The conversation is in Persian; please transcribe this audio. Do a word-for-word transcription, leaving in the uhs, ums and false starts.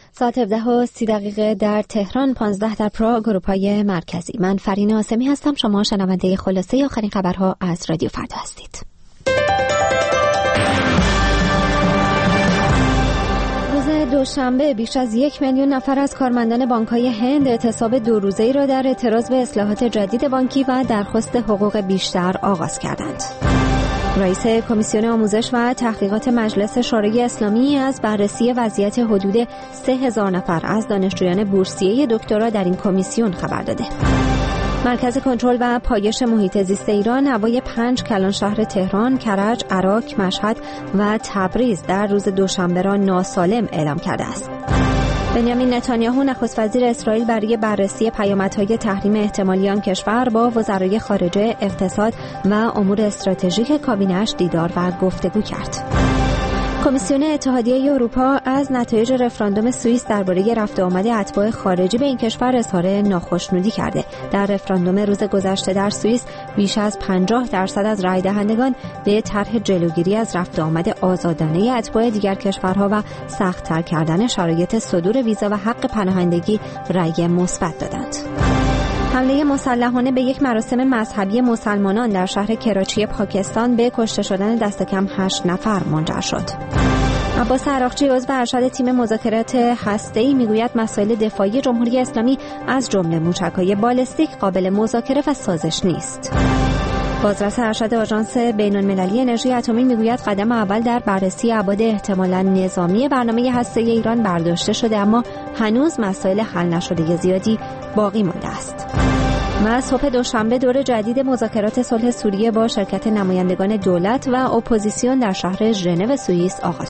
ساعت هفده و سی دقیقه در تهران، پانزده در پراگ، اروپای مرکزی. من فرین آسمی هستم. شما شنونده خلاصه آخرین خبرها از رادیو فردا هستید. روز دوشنبه بیش از یک میلیون نفر از کارمندان بانک‌های هند اعتصاب دو روزه‌ای را در اعتراض به اصلاحات جدید بانکی و درخواست حقوق بیشتر آغاز کردند. رئیس کمیسیون آموزش و تحقیقات مجلس شورای اسلامی از بررسی وضعیت حدود سه هزار نفر از دانشجویان بورسیه دکترا در این کمیسیون خبر داده. مرکز کنترل و پایش محیط زیست ایران هوای پنج کلان شهر تهران، کرج، عراق، مشهد و تبریز در روز دوشنبه را ناسالم اعلام کرده است. بنیامین نتانیاهو نخست وزیر اسرائیل برای بررسی پیامدهای تحریم احتمالی آن کشور با وزرای خارجه، اقتصاد و امور استراتژیک کابینه‌اش دیدار و گفتگو کرد. کمیسیون اتحادیه اروپا از نتایج رفراندوم سوئیس درباره رفت و آمد اتباع خارجی به این کشور اظهار ناخشنودی کرده. در رفراندوم روز گذشته در سوئیس بیش از پنجاه درصد از رای دهندگان به طرح جلوگیری از رفت و آمد آزادانه اتباع دیگر کشورها و سخت‌تر کردن شرایط صدور ویزا و حق پناهندگی رای مثبت دادند. حمله مسلحانه به یک مراسم مذهبی مسلمانان در شهر کراچی پاکستان به کشته شدن دست کم هشت نفر منجر شد. عباس عراقچی عضو ارشد تیم مذاکرات هسته‌ای میگوید مسائل دفاعی جمهوری اسلامی از جمله موشک‌های بالستیک قابل مذاکره و سازش نیست. بازرس ارشد آژانس بین‌المللی انرژی اتمی میگوید قدم اول در بررسی ابعاد احتمالاً نظامی برنامه هسته‌ای ایران برداشته شده، اما هنوز مسائل حل نشده زیادی باقی مانده است. و صبح دوشنبه دور جدید مذاکرات صلح سوریه با شرکت نمایندگان دولت و اپوزیسیون در شهر ژنو سوئیس آغاز